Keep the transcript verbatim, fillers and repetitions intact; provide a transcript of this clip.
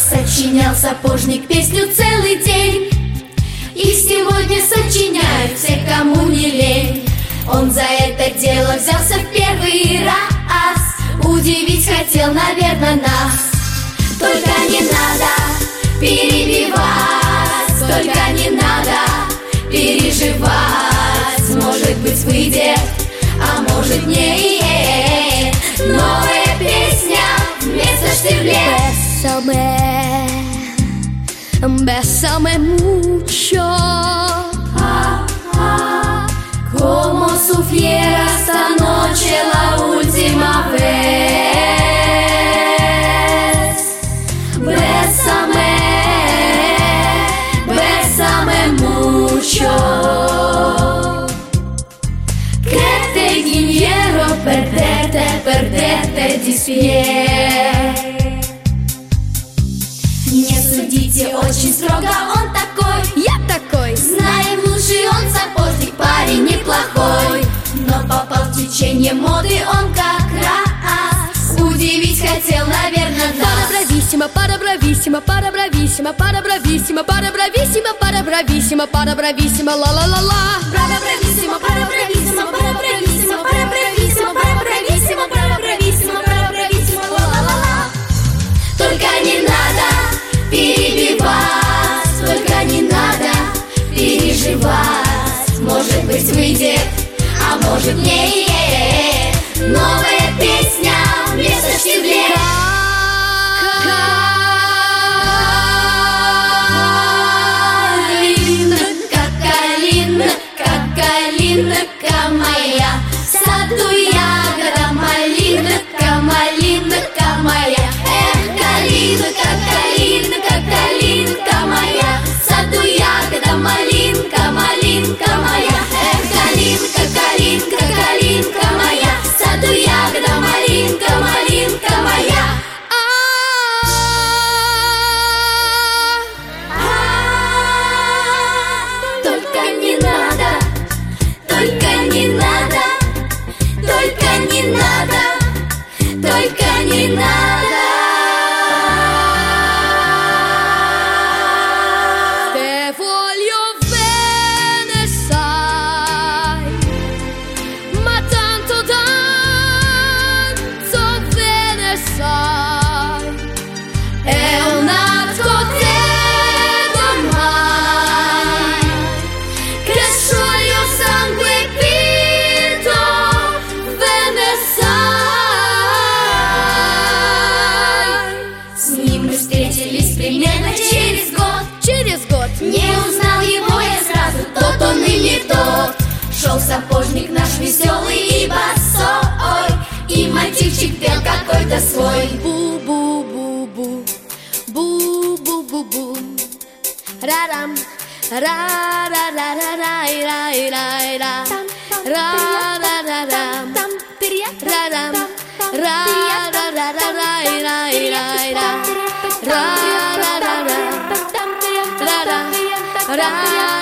Сочинял сапожник песню целый день, и сегодня сочиняют все, кому не лень. Он за это дело взялся в первый раз, удивить хотел, наверное, нас. Только не надо перебивать, только не надо переживать. Может быть, выйдет, а может не. Новая песня вместо штирлет. Bésame, bésame mucho, ah, ah, como sufriera esta noche la última vez. Bésame, bésame mucho, que te quiero perderte, perderte dispier. Не судите очень строго, он такой, я такой. Знаем, лучший он сапожник, парень неплохой. Но попал в течение моды он как раз, удивить хотел, наверное, нас. Парабрависсимо, парабрависсимо, парабрависсимо, парабрависсимо, парабрависсимо, парабрависсимо, парабрависсимо, ла-ла-ла-ла. Парабрависсимо, парабрависсимо, парабрависсимо, парабрависсимо, парабрависсимо, парабрависсимо, парабрависсимо, ла-ла-ла-ла. Только не надо перебивать, только не надо переживать. Может быть, выйдет, а может не. Новая песня вместо штирлет. Калинка, калинка моя, в саду ягода малинка, малинка моя. Эх, калинка, калинка, калинка моя, в саду ягода малинка, малинка моя. Эх, калинка, калинка, калинка моя, в саду ягода малинка, малинка моя. Только не надо, только не надо, только не надо, только не надо. Te voglio bene, sai, ma tanto, tanto bene, sai. È un atto ormai che scioglie il sangue vinto, bene sai. С ним мы встретились примерно через год. Через год Не узнал его я сразу, тот он и не тот. Шел сапожник наш веселый и босой, и мотивчик пел какой-то свой. бу-бу-бу-бу, бу-бу-бу-бу, ра-рам, ра-ра-ра-ра-ра-ра-ра-ра, ра-ра-ра-рам, ра-рам, ра-ра-ра-ра-ра-ра-ра, ра-ра-ра-ра, ра-ра, ра-ра.